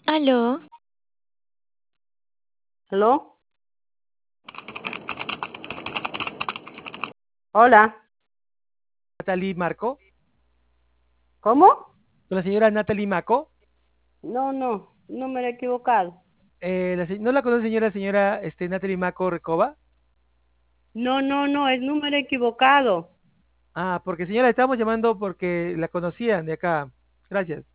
Aló, ¿Aló? Hola. Natalie Marco, ¿Cómo? con la señora Natalie Maco. No, no, número equivocado. ¿No la conoce señora Natalie Maco Recoba? No, no, no, es número equivocado. Ah, porque señora, estamos llamando porque la conocían de acá. Gracias.